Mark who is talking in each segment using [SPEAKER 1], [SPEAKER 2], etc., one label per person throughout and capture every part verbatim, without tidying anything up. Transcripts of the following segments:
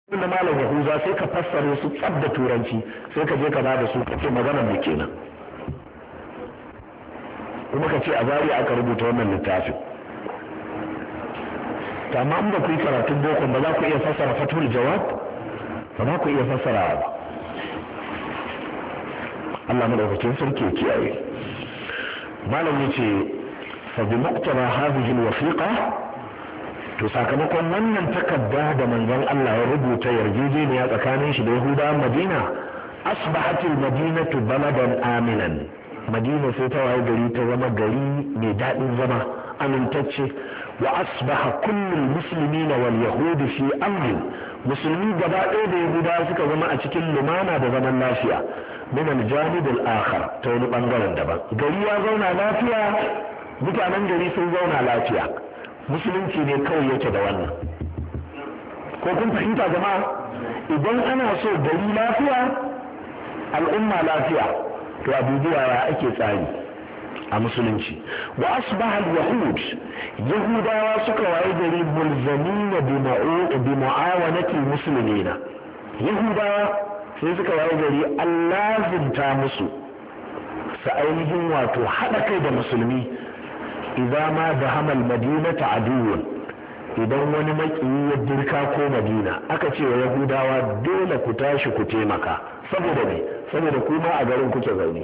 [SPEAKER 1] na malam yahuza sai ka fassare su tsab da turanci sai ka je ka ba da su ka ce maganar mu kenan kuma ka ce a Zariya aka rubuta wannan littafin. amma in ba ku yi karatun boko ba za ku iya fassara fatul jawab ba za ku iya fassara ba. Allah madaukakin sarki ya kiyaye. malam yace fa bi muqtara hadhihi alwasiqa to sakamakon wannan takarda da manzon Allah ya rubuta yarjejeniya tsakanin shi da Yahudawan Madina asbahat almadinatu baladan aminan. Madina sai ta waye gari ta zama gari mai daɗin zama amintacce wa asbaha kullul muslimina wal yahudi fi amrin. Musulmi gaba ɗaya da Yahudawa suka zama a cikin lumana da zaman lafiya min aljanib al-akhar ta wani bangaren daban. Gari ya zauna lafiya, mutanen gari sun zauna lafiya. Musulunci ne kawai yake da wannan. Ko kun fahimta jama'a? Idan ana so gari lafiya, al'umma lafiya, to abubuwa ya ake tsari a musulunci. Wa asbaha al-yahud yahudawa suka waye gari mulzamina bi mu'awanati muslimina. Yahudawa sai suka waye gari Allah zinta musu sa ainihin wato hada kai da musulmi idan ma da hamal madinata aduwwun. Idan wani makiyi ya dirka ko Madina aka ce wa Yahudawa dole ku tashi ku taimaka. Saboda ne saboda kuma a garin kuke zaune.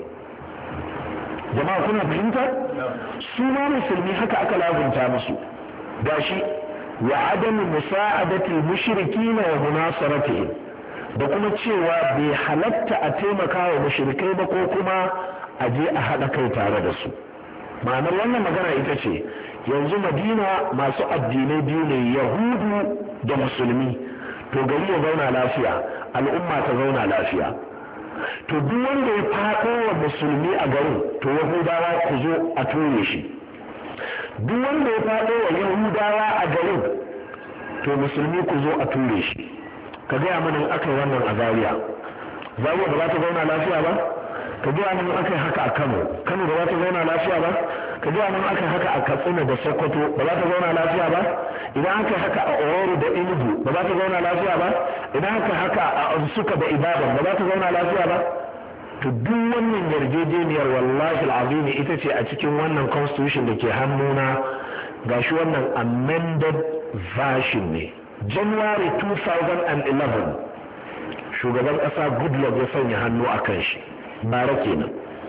[SPEAKER 1] Jama'a kuna fahimta? Su ma musulmi haka aka lazunta musu. Gashi wa adamu musa'adatil mushrikina wa munasaratihim, da kuma cewa bai halatta a taimaka wa mushrikai ba ko kuma a je a haɗa kai tare da su. Ma'anar wannan magana ita ce yanzu Madina masu addinai biyu ne, Yahudu da Musulmi. To gari ya zauna lafiya, al'umma ta zauna lafiya. To duk wanda ya faɗo wa Musulmi a garin, to Yahudawa ku zo a ture shi. Duk wanda ya faɗo wa Yahudawa a garin, to Musulmi ku zo a ture shi. Ka gaya mana in aka yi wannan a Zariya. Zariya ba za ta zauna lafiya ba? Ka gaya mana in aka yi haka a Kano. Kano ba za ta zauna lafiya ba? Ka gaya mana aka yi haka a Katsina da Sokoto ba za ta zauna lafiya ba? Idan aka yi haka a Owerri da Enugu ba za ta zauna lafiya ba? Idan aka yi haka a Nsukka da Ibadan ba za ta zauna lafiya ba? To duk wannan yarjejeniyar wallahi al'azimi ita ce a cikin wannan constitution da ke hannuna, gashi wannan amended version ne. January two thousand eleven shugaban ƙasa Goodluck ya sanya hannu a kan shi, bara kenan.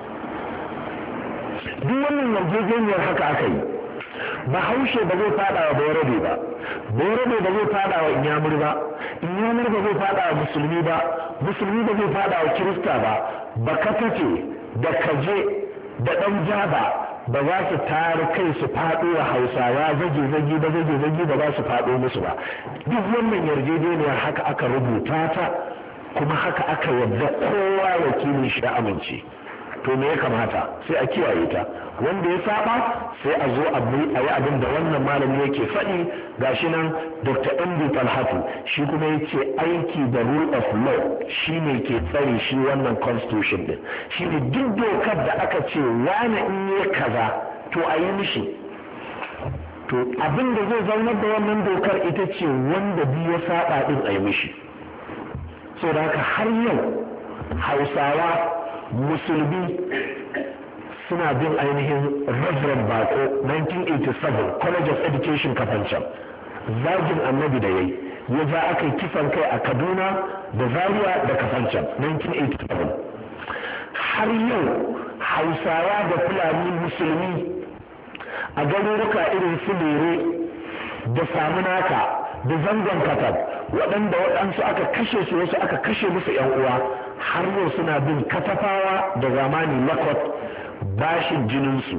[SPEAKER 1] Duk wannan yarjejeniyar haka aka yi. Bahaushe ba zai fada wa Bayarabe ba, Bayarabe ba zai fada wa Inyamur ba, Inyamur ba zai fada wa Musulmi ba, Musulmi ba zai fada wa Kirista ba, Bakatafe da Kaje da ɗan Jaba ba za su tare kai su faɗo wa Hausawa zage-zage ba zage-zage ba za su faɗo musu ba. Duk wannan yarjejeniyar haka aka rubuta ta, kuma haka aka yadda kowa wakilin shi da amince. To me ya kamata sai a kiyaye ta, wanda ya saba sai a zo a yi abin da wannan malami yake faɗi. Gashi nan Doctor M D Talhatu shi kuma yace aiki da rule of law shine ke tsare shi wannan constitution din. Shine duk dokar da aka ce wani in yi kaza to a yi mishi. To abin da zai zaunar da wannan dokar ita ce wanda biyu ya saba din a yi mishi. So da haka har yau Hausawa Musulmi suna bin ainihin Reverend Bako nineteen eighty-seven College of Education Kafancan, zagin annabi da yayi ya ja aka yi kisan kai a Kaduna da Zaria da Kafancan nineteen eighty-seven. Har yau Hausawa da Fulani Musulmi a garuruka irin su Lere da Samunaka da Zangon Katab, waɗanda waɗansu aka kashe su wasu aka kashe musu ‘yan uwa, har yau suna bin Katafawa da zamani Lakot bashin jininsu.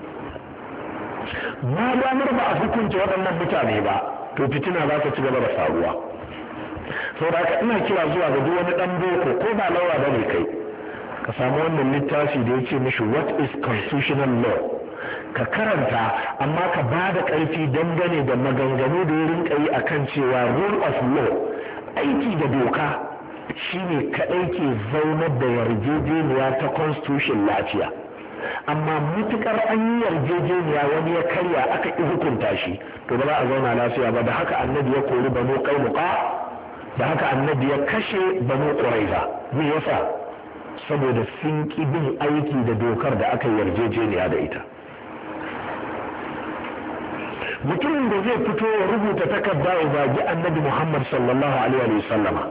[SPEAKER 1] Ma damar ba a hukunta waɗannan mutane ba, to fitina za ta ci gaba da faruwa. Sau da ina kira zuwa ga duk wani ɗan boko ko ba lawa ba ne kai, ka samu wannan littafi da ya ce mishi what is constitutional law, ka karanta amma ka ba da ƙarfi dangane da maganganu da ya rinka yi a kan cewa rule of law, aiki da doka shine kaɗai ke zaunar da yarjejeniya ta constitution lafiya. Amma mutukar an yi yarjejeniya wani ya karya aka ƙi hukunta shi, to ba za a zauna lafiya ba. Da haka annabi ya kori banu Qainuqa da haka annabi ya kashe banu quraiza. me yasa? saboda sun ki bin aiki da dokar da aka yarjejeniya da ita. mutumin da zai fito ya rubuta takarda ya zagi annabi Muhammad sallallahu alaihi wa sallama,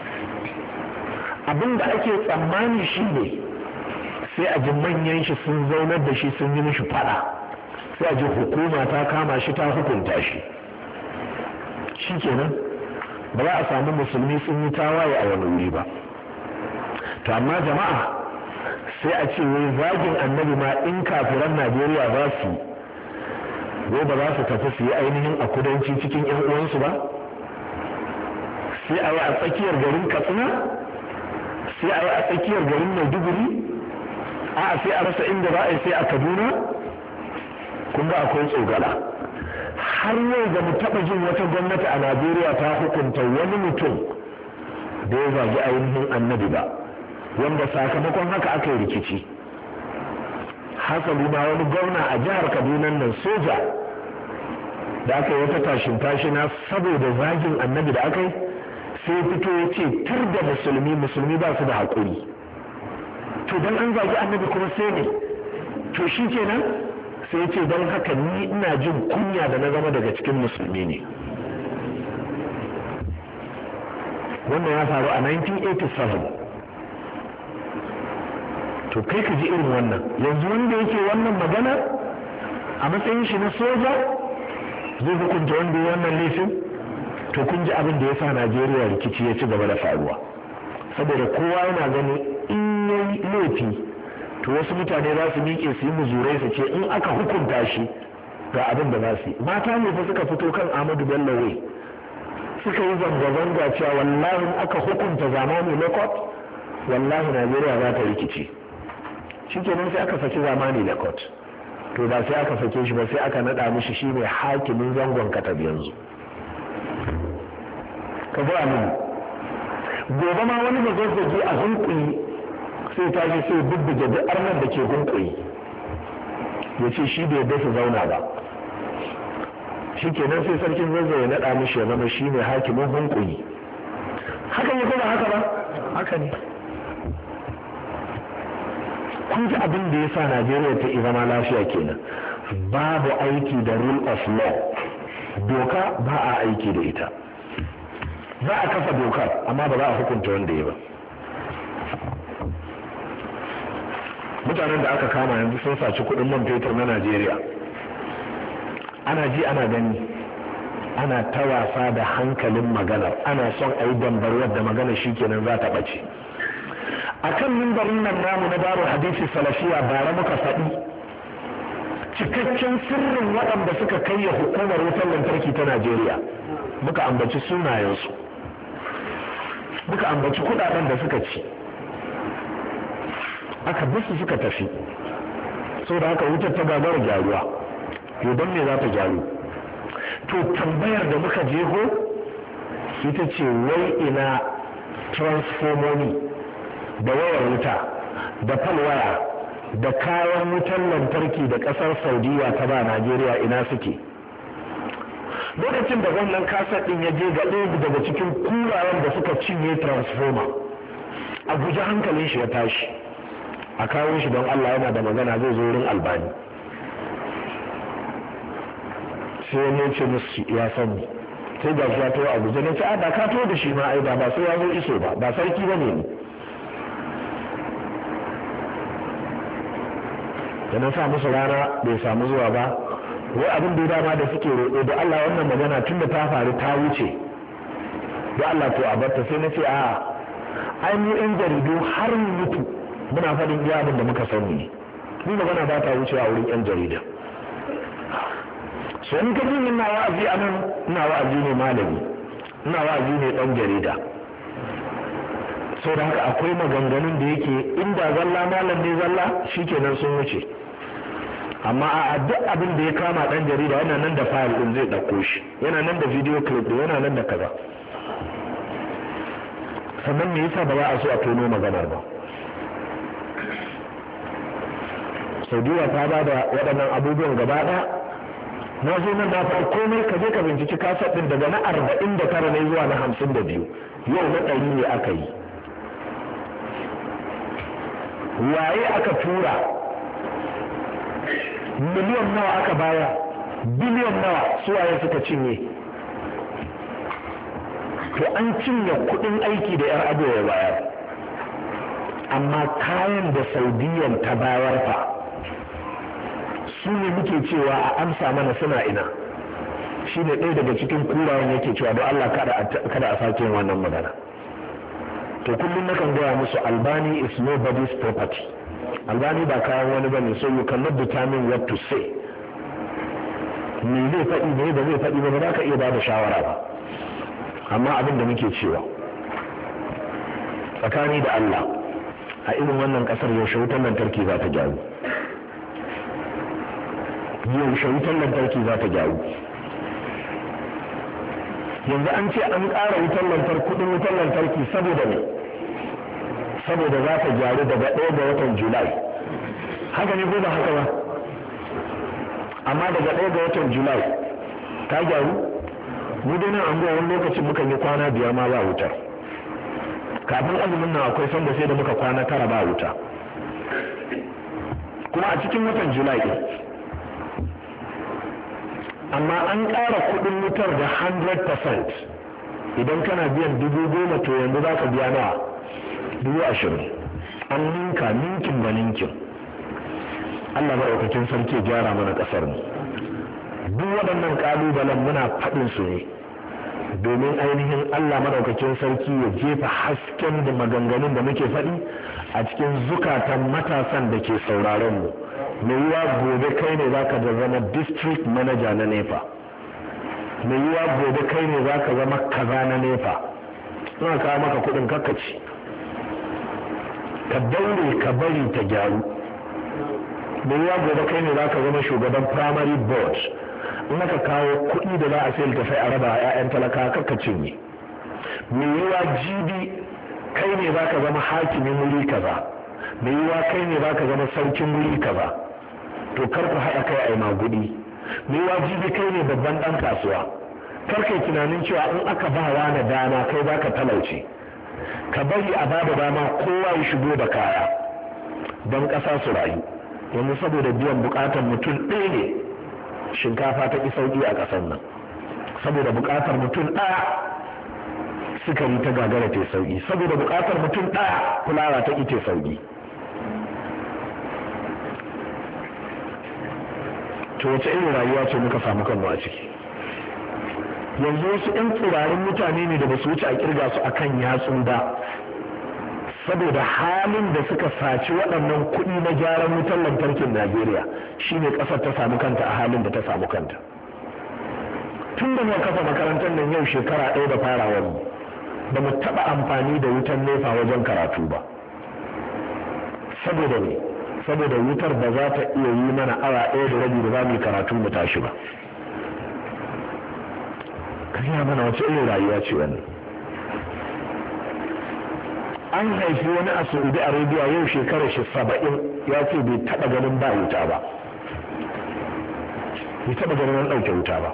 [SPEAKER 1] abinda ake tsammani shi ne sai a ji manyan shi sun zaunar da shi sun yi mishi fada, sai a ji hukuma ta kama shi ta hukunta shi. shi kenan ba za a samu musulmi sun yi tawaye a wani wuri ba. to amma jama'a sai a ce wai zagin annabi ma in kafiran Najeriya za su wai ba za su tafi su yi ainihin a kudanci cikin yan uwansu ba, sai a yi a tsakiyar garin Katsina, sai a yi a tsakiyar garin Maiduguri, a sai a rasa inda za a yi sai a Kaduna. kun ga akwai tsogala. har yau da mu taɓa jin wata gwamnati a Najeriya ta hukunta wani mutum da ya zagi ainihin annabi ba, wanda sakamakon haka aka yi rikici. hasali ma wani gwamna a jihar Kaduna nan soja da aka yi wata tashin tashina saboda zagin annabi da aka yi, sai fito ya ce tar da musulmi musulmi ba su da haƙuri. to don an zagi annabi kuma sai ne to shi kenan sai ce don haka ni ina jin kunya da na zama daga cikin musulmi ne. wannan ya faru a nineteen eighty-seven. to kai ka ji irin wannan. yanzu wanda yake wannan magana a matsayin shi na soja zai hukunta wanda ya wannan laifin. to kun ji abin da ya sa Najeriya rikici ya ci gaba da faruwa, saboda kowa yana gani in yayi laifi to wasu mutane za su miƙe su yi muzurai su ce in aka hukunta shi ga abin da za su yi. mata ne fa suka fito kan Ahmadu Bello Way suka yi zanga-zanga cewa wallahi aka hukunta zamani Lekot wallahi Najeriya za ta rikici. shikenan sai aka saki zamani Lekot, to ba sai aka sake shi ba, sai aka naɗa mishi shi ne hakimin zangon Katab yanzu. ka gaya mini gobe ma wani da zazzage a hunkuyi sai ta ji sai bubbuge duk arnar da ke hunkuyi ya ce shi bai dasa zauna ba. shi kenan sai sarkin zazzage ya naɗa mishi ya zama shi ne hakimin hunkuyi. haka ne kuma haka ba haka ne. kun ji abin da ya sa Najeriya ta zama lafiya kenan. babu aiki da rule of law, doka ba a aiki da ita. za a kafa dokar amma ba za a hukunta wanda ya ba. mutanen da aka kama yanzu sun saci kudin man fetur na Najeriya, ana ji ana gani, ana ta wasa da hankalin maganar, ana son a yi dambar wadda magana shi kenan za ta ɓace. a kan mimbarin nan namu na Darul Hadisi Salafiya bara muka faɗi cikakken sirrin waɗanda suka kai ya hukumar wutar lantarki ta Najeriya, muka ambaci sunayensu, muka ambaci kudaden da suka ci, aka bisu suka tafi. sau da haka wutar ta gagara gyaruwa, to don me za ta gyaru? to tambayar da muka jeho ita ce wai ina transformomi da wayar wuta da falwaya da kayan wutar lantarki da kasar Saudiya ta ba Najeriya ina suke? lokacin da wannan kasar din ya je ga ɗaya daga cikin kurayen da suka cinye transformer, a guji hankalin shi ya tashi, a kawo shi don Allah yana da magana zai zo wurin Albani. sai wani ce musu ya sani, sai ga shi ya tawo a guje, na ce a da ka tawo da shi ma ai da ba sai ya zo iso ba, ba sarki ba ne ni. da na sa musu rana bai samu zuwa ba, wai abin da dama da suke roƙo da Allah wannan magana tun da ta faru ta wuce da Allah to a barta. sai na ce a ai mu yan jaridu har mu mutu muna faɗin iya abin da muka sani ne, ni magana ba ta wuce a wurin yan jarida. so in ka jin ina wa'azi a nan, ina wa'azi ne malami, ina wa'azi ne ɗan jarida. sau da haka akwai maganganun da yake inda zalla malam ne zalla shikenan sun wuce, amma a duk abin da ya kama dan jarida yana nan da file din zai dauko shi, yana nan da video clip din, yana nan da kaza. sannan me yasa ba za a so a tono maganar ba? Saudiya ta ba da waɗannan abubuwan gaba ɗaya na zo nan na faɗi komai ka je ka binciki kasar ɗin daga na arba'in da tara ne zuwa na hamsin da biyu yau na ɗari ne aka yi. Waye aka tura? Miliyan nawa aka baya? Biliyan nawa suwaye suka cinye? To an cinye kuɗin aiki da yar ado ya bayar, amma kayan da Saudiyan ta bayar fa su ne muke cewa a amsa mana suna ina. Shi ne ɗaya daga cikin kurayen yake cewa don Allah kada a sake yin wannan magana. To kullum nakan gaya musu Albani is nobody's property. Albani ba kayan wani bane, so you cannot determine what to say. Me zai faɗi ne ba zai faɗi ba ba za ka iya ba da shawara ba. Amma abin da muke cewa tsakani da Allah a irin wannan ƙasar yaushe wutar lantarki za ta gyaru. Yaushe wutar lantarki za ta gyaru. Yanzu an ce an ƙara wutar lantarki, kudin wutar lantarki saboda ne? Saboda za ta gyaru daga ɗaya ga watan Julai. Haka ne ko ba haka ba? Amma daga ɗaya ga watan Julai ta gyaru? Mu dai nan anguwa wani lokacin muka yi kwana biyar ma ba wutar. Kafin azumin nan akwai sanda sai da muka kwana tara ba wuta. Kuma a cikin watan Julai ɗin. Amma an ƙara kuɗin wutar da one hundred percent. Idan kana biyan dubu goma to yanzu za ka biya nawa? Dubu ashirin. An ninka ninkin ba ninkin. Allah maɗaukakin sarki gyara mana ƙasar mu. Duk waɗannan ƙalubalen muna faɗin su ne domin ainihin Allah maɗaukakin sarki ya jefa hasken da maganganun da muke faɗi a cikin zukatan matasan da ke sauraron mu. Mai yiwa gobe kai ne za ka zama district manager na nepa. Mai yiwa gobe kai ne za ka zama kaza na nepa. Suna kawo maka kuɗin kakkaci. Ka daure ka bari ta gyaru. Mai yiwa gobe kai ne za ka zama shugaban primary board. In aka kawo kuɗi da za a sayar tafai a raba a 'ya'yan talaka kakkacin ne. Mai yiwa jibi kai ne za ka zama hakimin wuri kaza. Mai yiwa kai ne za ka zama sarkin wuri kaza. To kar ku haɗa kai a yi magudi. Mai wajibi kai ne babban ɗan kasuwa. Kar kai tunanin cewa in aka ba wa na dama kai za ka talauce. Ka bari a bada dama kowa ya shigo da kaya don ƙasa su rayu. Yanzu saboda biyan buƙatar mutum ɗaya ne shinkafa ta ƙi sauƙi a ƙasar nan. Saboda buƙatar mutum ɗaya sukari ta gagara ta sauƙi. Saboda buƙatar mutum ɗaya fulawa ta ƙi ta sauƙi. To wace irin rayuwa ce muka samu kanmu a ciki? Yanzu wasu 'yan tsirarin mutane ne da ba su wuce a kirga su akan yatsu ba, saboda halin da suka saci waɗannan kuɗi na gyaran wutar lantarkin Najeriya shine ƙasar ta samu kanta a halin da ta samu kanta. Tun da muka kafa makarantar nan yau shekara ɗaya da farawar mu ba mu taɓa amfani da wutar nefa wajen karatu ba. Saboda ne? Saboda wutar ba za ta iya yi mana awa ɗaya da rabi da za mu yi karatu mu tashi ba. Kariya mana wace irin rayuwa ce wannan? An haifi wani a Saudi Arabia yau shekarar shi saba'in ya ce bai taɓa ganin ba wuta ba. Bai taɓa ganin an ɗauke wuta ba.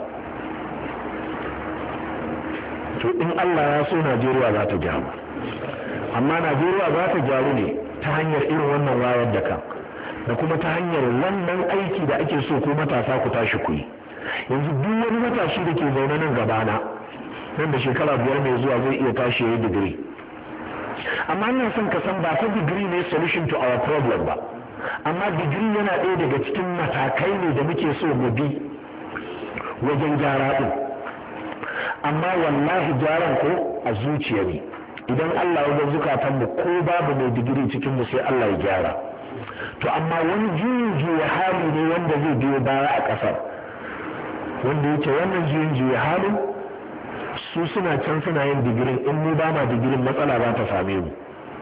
[SPEAKER 1] To in Allah ya so Najeriya za ta gyaru. Amma Najeriya za ta gyaru ne ta hanyar irin wannan wayar da kan. Da kuma ta hanyar wannan aiki da ake so ko matasa ku tashi ku yi. Yanzu duk wani matashi da ke zaune nan gabana nan da shekara biyar mai zuwa zai iya tashi ya yi digiri. Amma ina son ka san ba ta digiri ne solution to our problem ba. Amma digiri yana ɗaya daga cikin matakai ne da muke so mu bi wajen gyara ɗin. Amma wallahi gyaran ko a zuciya ne. Idan Allah ya ga zukatanmu ko babu mai digiri cikinmu sai Allah ya gyara. To amma wani juyin juya hali ne wanda zai biyo baya a ƙasar, wanda yake wannan juyin juya halin su suna can suna yin digirin, in mu ba ma digirin matsala ba ta same mu.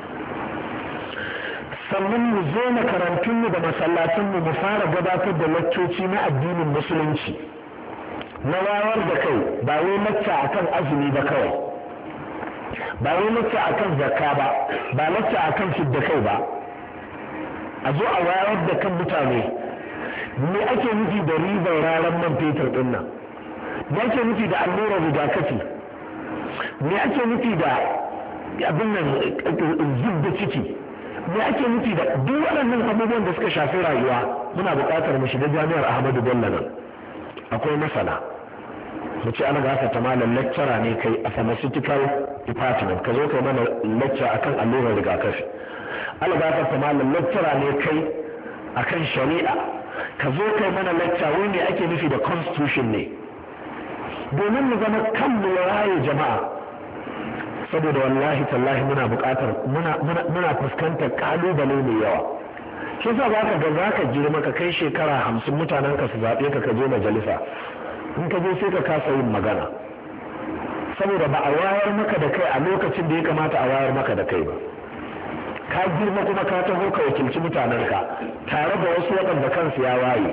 [SPEAKER 1] Sannan mu zo makarantunmu da masallatunmu mu fara gabatar da laccoci na addinin musulunci na wayar da kai, ba wai lacca akan azumi ba kawai, ba wai lacca akan zakka ba, ba lacca akan fidda kai ba. A zo a wayar da kan mutane me ake nufi da ribar raran man fetur din nan, me ake nufi da allurar rigakafi, me ake nufi da abin nan zub da ciki, me ake nufi da duk waɗannan abubuwan da suka shafi rayuwa. Muna buƙatar mu shiga jami'ar Ahmadu Bello nan, akwai masana, mu ce ana gasa ta malam lecturer ne kai a pharmaceutical department, ka zo kai mana lecture akan allurar rigakafi. Ana gasa ta malam lecturer ne kai akan shari'a, ka zo kai mana lecture wai me ake nufi da constitution ne, domin mu zama kanmu ya raye jama'a. Saboda wallahi tallahi muna buƙatar muna muna fuskantar kalubale mai yawa. Shi yasa zaka ga zaka girma ka kai shekara hamsin mutanen ka su zaɓe ka ka je majalisa, in ka je sai ka kasa yin magana saboda ba a wayar maka da kai a lokacin da ya kamata a wayar maka da kai ba. Ka girma kuma ka taho ka wakilci mutanenka tare da wasu waɗanda kansu ya waye.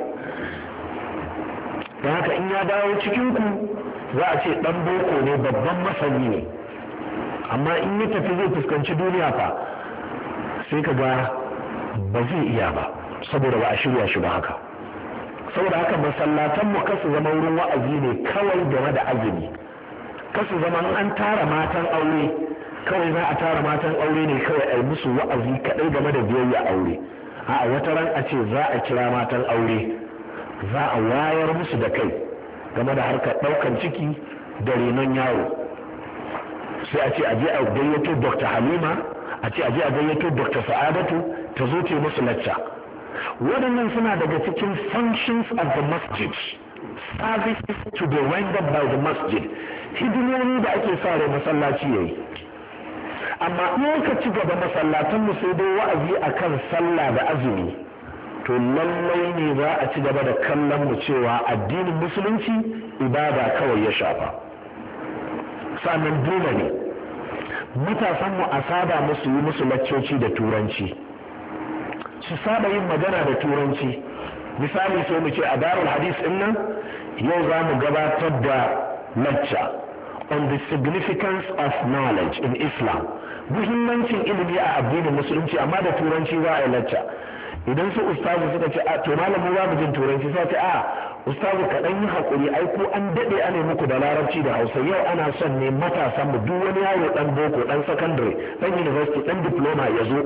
[SPEAKER 1] Don haka in ya dawo cikinku za a ce ɗan boko ne, babban masani ne, amma in ya tafi zai fuskanci duniya fa sai ka ga ba zai iya ba saboda ba a shirya shi ba haka. Saboda haka masallatanmu kasu zama wurin wa'azi ne kawai game da azumi, kasu zama an tara matan aure kawai za a tara matan aure ne kawai a yi musu wa'azi kaɗai game da biyayya aure. A wata ran a ce za a kira matan aure, za a wayar musu da kai game da harkar ɗaukan ciki da renon yaro. Sai a ce a je a gayyato Dokta Halima, a ce a je a gayyato Dokta Sa'adatu ta zo ta musu lacca. Waɗannan suna daga cikin functions of the masjid, services to be rendered by the masjid, hidimomi da ake sa rai masallaci yayi. Amma in ka ci gaba masallatan mu sai dai wa'azi akan sallah da azumi, to lallai ne za a ci gaba da kallon mu cewa addinin musulunci ibada kawai ya shafa. Sannan dole ne matasan mu a saba musu yi musu laccoci da turanci, su saba yin magana da turanci. Misali sai mu ce a darul hadis din nan yau za mu gabatar da lacca on the significance of knowledge in Islam, muhimmancin ilimi a addinin musulunci, amma da turanci za a yi lacca. Idan su ustazu suka ce a to malamu za mu jin turanci, sai ce a ustazu ka dan yi hakuri, ai ko an dade ana muku da larabci da Hausa, yau ana son ne matasan mu duk wani yaro dan boko, dan secondary, dan university, dan diploma ya zo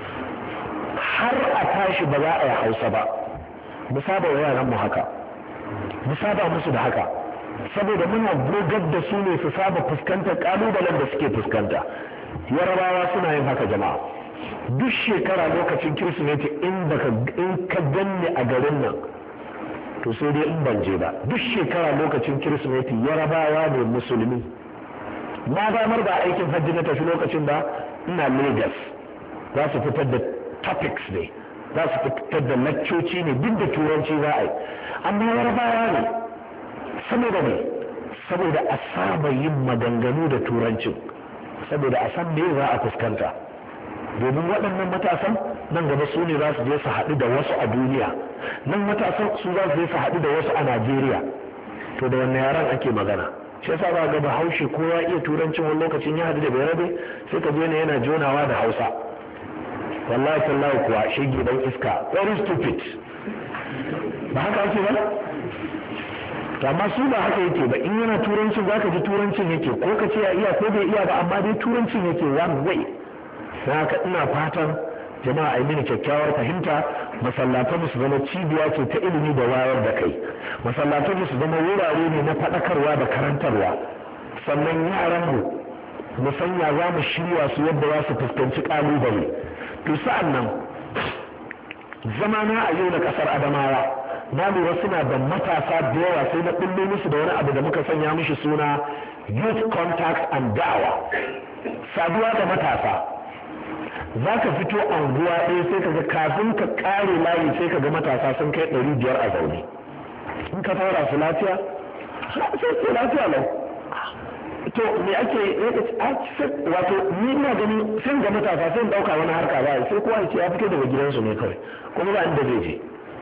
[SPEAKER 1] har a tashi ba za a yi Hausa ba. Mu saba wa yaran mu haka, mu saba musu da haka, saboda muna gogar da su ne su saba fuskantar kalubalen da suke fuskanta. Yarabawa suna yin haka jama'a. Duk shekara lokacin Kirsimeti in baka in ka ganni a garin nan to sai dai in ban je ba. Duk shekara lokacin Kirsimeti Yarabawa ne musulmi. Na damar da aikin hajji na tafi lokacin da ina Lagos, za su fitar da topics ne, za su fitar da laccoci ne, duk da turanci za a yi, amma Yarabawa ne. Saboda ne saboda a saba yin maganganu da turancin, saboda a san me za a fuskanta. Domin waɗannan matasan nan gaba su ne za su je su haɗu da wasu a duniya, nan matasan su za su je su haɗu da wasu a Najeriya. To da wannan yaran ake magana. Shi yasa za ga Bahaushe ko ya iya turancin wani lokacin ya haɗu da Bayarabe sai ka je ne yana jonawa da Hausa. Wallahi tallahi kuwa shege dan iska, very stupid. Ba haka ake ba? To amma su ba haka yake ba, in yana turancin zaka ji turancin yake, ko ka ce ya iya ko bai iya ba, amma dai turancin yake one way. Don haka ina fatan jama'a ai mini kyakkyawar fahimta, masallatan su zama cibiya ce ta ilimi da wayar da kai, masallatan su zama wurare ne na faɗakarwa da karantarwa. Sannan yaran mu mu sanya za mu shirya su yadda za su fuskanci kalubale. To sa'an nan zamana a yau na kasar Adamawa na lura suna da matasa da yawa, sai na kullo musu da wani abu da muka sanya mishi suna youth contact and da'awa, saduwa da matasa. Za ka fito anguwa ɗaya sai ka ga kafin ka ƙare layi sai ka ga matasa sun kai ɗari biyar a zaune. In ka fara su lafiya sai su lafiya lau. To me ake wato ni ina gani sai ga matasa sai ɗauka wani harka ba, sai kowa ya ce ya fito daga gidansu ne kawai, kuma ba inda zai je.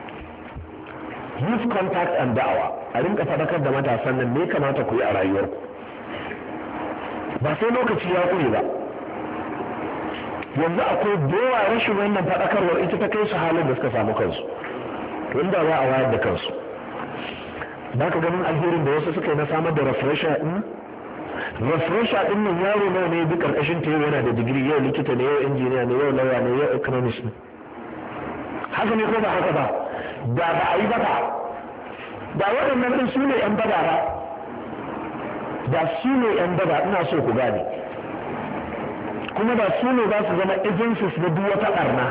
[SPEAKER 1] Youth contact and da'awa, a rinka faɗakar da matasan nan me kamata ku yi a rayuwarku, ba sai lokaci ya ƙure ba. Yanzu akwai dowa rashin wannan faɗakarwar ita ta kai su halin da suka samu kansu. to inda za a wayar da kansu ba ka ganin alherin da wasu suka yi na samar da refresher din refresher din nan yaro nawa ne duk karkashin ta yana da digiri yau likita ne yau injiniya ne yau lawyer ne yau economist ne haka ne ko ba haka ba da ba a yi ba da waɗannan ɗin su ne ‘yan bada ba da su ne ‘yan bada ina so ku gane kuma da su ne za su zama agencies na duk wata ɓarna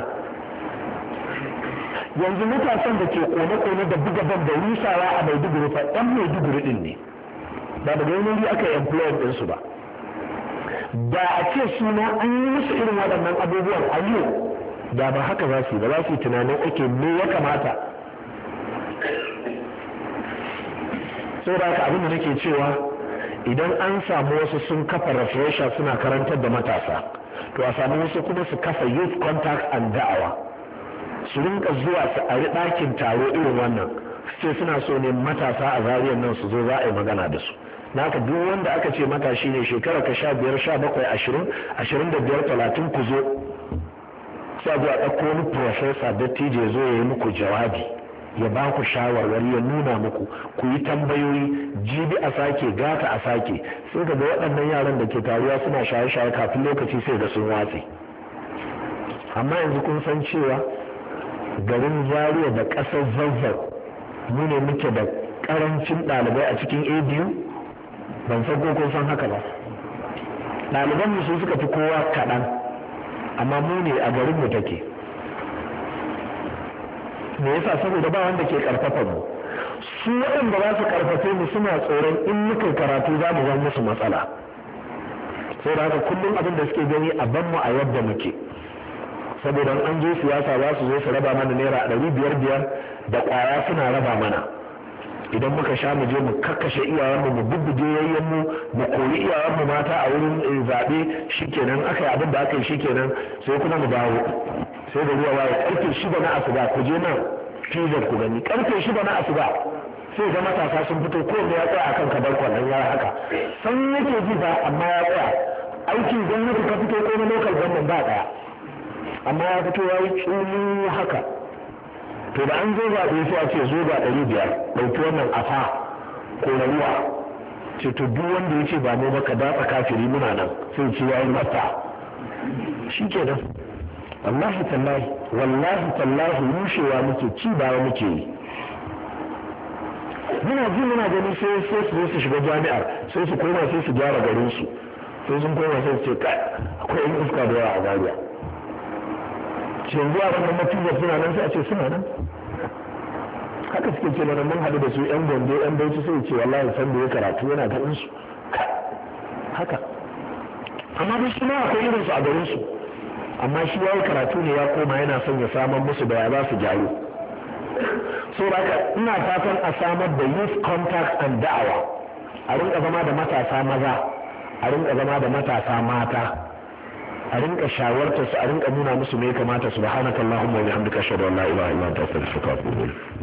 [SPEAKER 1] yanzu matasan da ke kone-kone da buga ban da rusawa a maiduguri fa ɗan maiduguri ɗin ne ba daga wani wuri aka yi employer ɗinsu ba da a ce suna an yi musu irin waɗannan abubuwan a yau da ba haka za su yi ba za su yi tunanin ake me ya kamata saboda haka abin da nake cewa idan an samu wasu sun kafa refresher suna karantar da matasa to a samu wasu kuma su kafa youth contact and da'awa su rinka zuwa su ari ɗakin taro irin wannan su ce suna so ne matasa a zariyar nan su zo za a yi magana da su na haka duk wanda aka ce matashi ne shekara ka sha biyar sha bakwai ashirin ashirin da biyar talatin ku zo sai zuwa ɗauko wani profesa dattijo zo ya yi muku jawabi ya ba ku shawarwari ya nuna muku ku yi tambayoyi jibi a sake gata a sake sai ga waɗannan yaran da ke taruwa suna shaye-shaye kafin lokaci sai da sun watse amma yanzu kun san cewa garin Zaria da ƙasar Zazzau mu ne muke da ƙarancin ɗalibai a cikin A B U ban san ko kun san haka ba ɗaliban mu su suka fi kowa kaɗan amma mu ne a garin mu take me yasa saboda ba wanda ke karfafa mu su waɗanda za su karfafe mu suna tsoron in muka karatu za mu zama musu matsala sai da haka kullum abin da suke gani a ban mu a yadda muke saboda an je siyasa za su zo su raba mana naira ɗari biyar biyar da ƙwaya suna raba mana idan muka sha mu je mu kakkashe iyayenmu mu bubbuge yayyenmu mu koyi iyayenmu mata a wurin zaɓe shikenan aka yi abin da aka yi shikenan sai kuma mu dawo sai da ruwa waye karfe shida na asuba ku je nan fizar ku gani karfe shida na asuba sai ga matasa sun fito ko ya tsaya akan kabar kwallon ya haka san yake ji ba amma ya tsaya aikin gwamnati ka fito ko na local government ba daya amma ya fito ya yi tsuni haka to da an zo zaɓe sai a ce zo ga ɗari biyar ɗauki wannan afa ko na ruwa ce to duk wanda ya ce ba mu ba ka datsa kafiri muna nan sai ce ya yi mata shi ke nan wallahi tallahi wallahi tallahi rushewa muke ci baya muke yi muna ji muna gani sai sai su su shiga jami'ar sai su koma sai su gyara garin su sai sun koma sai su ce kai akwai yan iska da yawa a Zaria ce yanzu a wannan matuzar suna nan sai a ce suna nan haka suke ce mana mun haɗu da su yan gombe yan bauchi sai ce wallahi san da ya karatu yana ganin su haka amma dai shi ma akwai irin su a garin su amma shi ya yi karatu ne ya koma yana son ya samar musu da ya za su gyaru so haka ina fatan a samar da youth contact and da'awa a rinka zama da matasa maza a rinka zama da matasa mata a rinka shawartar su a rinka nuna musu me ya kamata subhanakallahumma wa bihamdika ashhadu an la ilaha illa anta astaghfiruka wa atubu ilayk